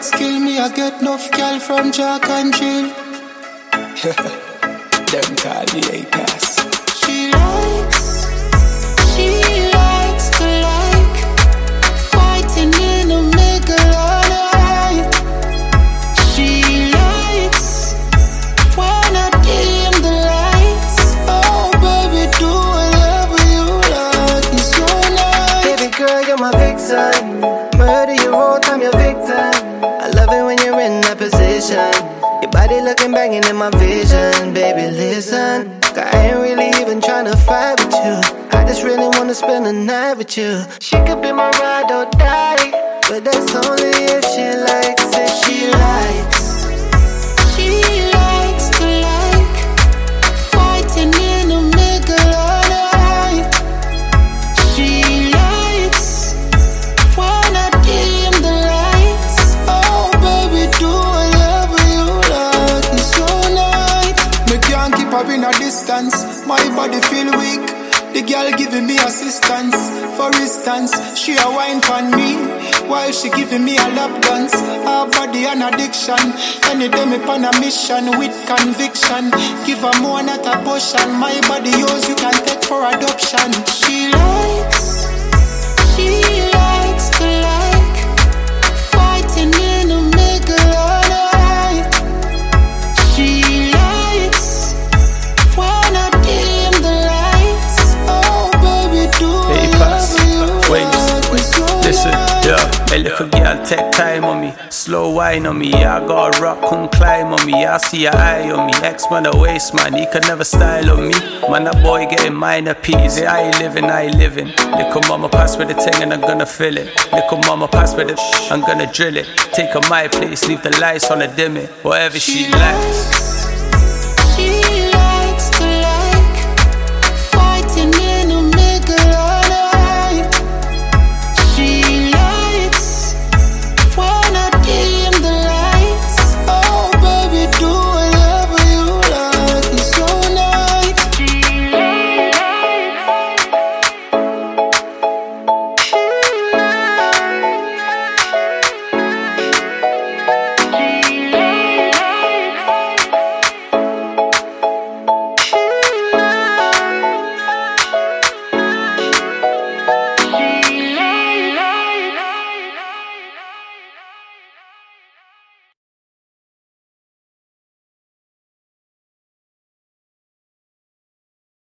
got skill, me I get enough girl from Jack and Jill. Them call me A-Pass. She likes to like fighting in the middle of the night. She likes when I dim the lights. Oh baby, do whatever you like. It's so nice. Baby girl, you're my vixen. Murder your whole time, you're victim. I love it when you're in that position. Your body looking banging in my vision. Baby, listen, I ain't really even tryna fight with you. I just really wanna spend the night with you. She could be my ride or die, but that's only if she likes it. She likes to like fighting in the middle of the night. She likes when I dim the lights. Oh baby, do whatever you like. It's so nice. Me can't keep her in a distance. My body feel weak. The girl giving me assistance. For instance, she a wine pon me while she giving me a lap dance. Her body an addiction. Anytime me pon a mission with conviction. Give her more, not a portion. My body yours, you can take for adoption. She likes to like fighting in the middle of the night. She likes when I dim the lights. Oh baby, do whatever you like. Listen, yeah. Hey, little girl, take time on me. Slow wine on me, yeah. I got a rock, come climb on me. Yeah, I see your eye on me. X-man a waste man, he could never style on me. Man, that boy getting minor peas. Yeah, I ain't living. Little mama pass with the thing and I'm gonna fill it. Little mama pass with it, I'm gonna drill it. Take her my place, leave the lights on and dim it. Whatever she likes.